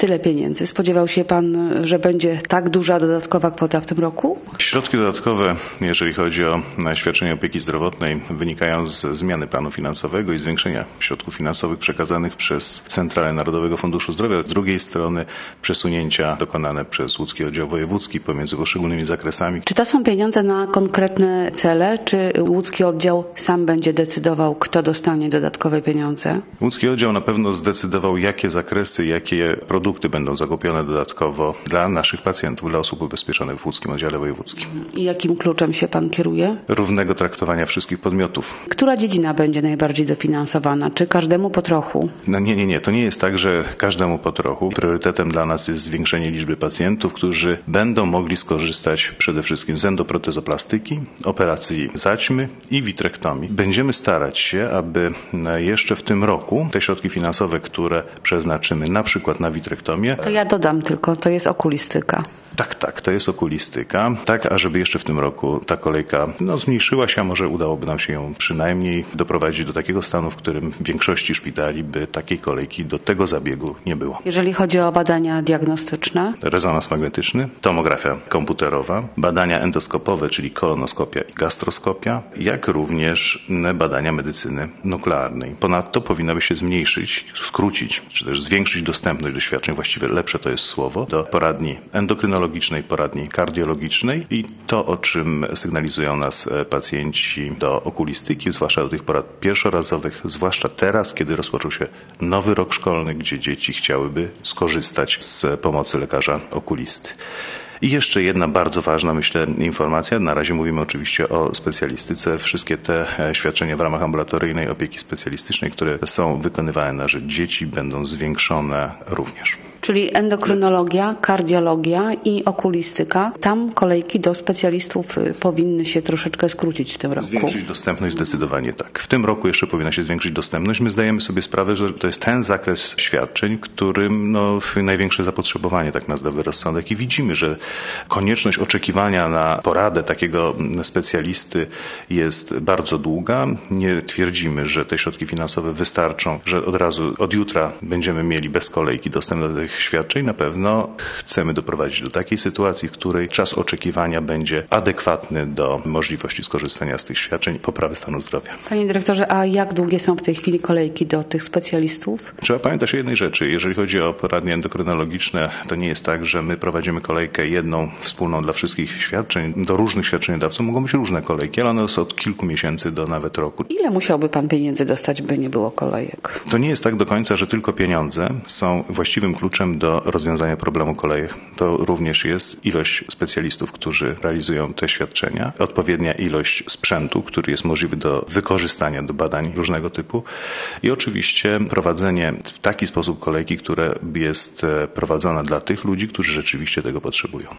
tyle pieniędzy. Spodziewał się pan, że będzie tak duża dodatkowa kwota w tym roku? Środki dodatkowe, jeżeli chodzi o świadczenie opieki zdrowotnej, wynikają z zmiany planu finansowego i zwiększenia środków finansowych przekazanych przez Centralę Narodowego Funduszu Zdrowia. Z drugiej strony przesunięcia dokonane przez Łódzki Oddział Wojewódzki pomiędzy poszczególnymi zakresami. Czy to są pieniądze na konkretne cele, czy Łódzki Oddział sam będzie decydował, kto dostanie dodatkowe pieniądze? Łódzki Oddział na pewno zdecydował, jakie zakresy, jakie produkty będą zakupione dodatkowo dla naszych pacjentów, dla osób ubezpieczonych w Łódzkim Oddziale Wojewódzkim. I jakim kluczem się pan kieruje? Równego traktowania wszystkich podmiotów. Która dziedzina będzie najbardziej dofinansowana? Czy każdemu po trochu? No nie. To nie jest tak, że każdemu po trochu. Priorytetem dla nas jest zwiększenie liczby pacjentów, którzy będą mogli skorzystać przede wszystkim z endoprotezoplastyki, operacji zaćmy i witrektomii. Będziemy starać się, aby jeszcze w tym roku te środki finansowe, które przeznaczymy na przykład na witrektomię. To ja dodam tylko, to jest okulistyka. Tak, to jest okulistyka. Tak, ażeby jeszcze w tym roku ta kolejka zmniejszyła się, a może udałoby nam się ją przynajmniej doprowadzić do takiego stanu, w którym w większości szpitali by takiej kolejki do tego zabiegu nie było. Jeżeli chodzi o badania diagnostyczne? Rezonans magnetyczny, tomografia komputerowa, badania endoskopowe, czyli kolonoskopia i gastroskopia, jak również badania medycyny nuklearnej. Ponadto powinna by się zmniejszyć, skrócić, czy też zwiększyć dostępność do świadczeń, właściwie lepsze to jest słowo, do poradni endokrynologicznej, poradni kardiologicznej i to, o czym sygnalizują nas pacjenci do okulistyki, zwłaszcza do tych porad pierwszorazowych, zwłaszcza teraz, kiedy rozpoczął się nowy rok szkolny, gdzie dzieci chciałyby skorzystać z pomocy lekarza okulisty. I jeszcze jedna bardzo ważna, myślę, informacja. Na razie mówimy oczywiście o specjalistyce. Wszystkie te świadczenia w ramach ambulatoryjnej opieki specjalistycznej, które są wykonywane na rzecz dzieci, będą zwiększone również. Czyli endokrynologia, kardiologia i okulistyka. Tam kolejki do specjalistów powinny się troszeczkę skrócić w tym roku. Zwiększyć dostępność zdecydowanie tak. W tym roku jeszcze powinna się zwiększyć dostępność. My zdajemy sobie sprawę, że to jest ten zakres świadczeń, którym największe zapotrzebowanie, tak na zdrowy rozsądek, i widzimy, że konieczność oczekiwania na poradę takiego specjalisty jest bardzo długa. Nie twierdzimy, że te środki finansowe wystarczą, że od razu od jutra będziemy mieli bez kolejki dostęp do tych świadczeń. Na pewno chcemy doprowadzić do takiej sytuacji, w której czas oczekiwania będzie adekwatny do możliwości skorzystania z tych świadczeń i poprawy stanu zdrowia. Panie dyrektorze, a jak długie są w tej chwili kolejki do tych specjalistów? Trzeba pamiętać o jednej rzeczy. Jeżeli chodzi o poradnie endokrynologiczne, to nie jest tak, że my prowadzimy kolejkę jedną, wspólną dla wszystkich świadczeń. Do różnych świadczeniodawców mogą być różne kolejki, ale one są od kilku miesięcy do nawet roku. Ile musiałby pan pieniędzy dostać, by nie było kolejek? To nie jest tak do końca, że tylko pieniądze są właściwym kluczem do rozwiązania problemu kolejek. To również jest ilość specjalistów, którzy realizują te świadczenia, odpowiednia ilość sprzętu, który jest możliwy do wykorzystania do badań różnego typu i oczywiście prowadzenie w taki sposób kolejki, która jest prowadzona dla tych ludzi, którzy rzeczywiście tego potrzebują.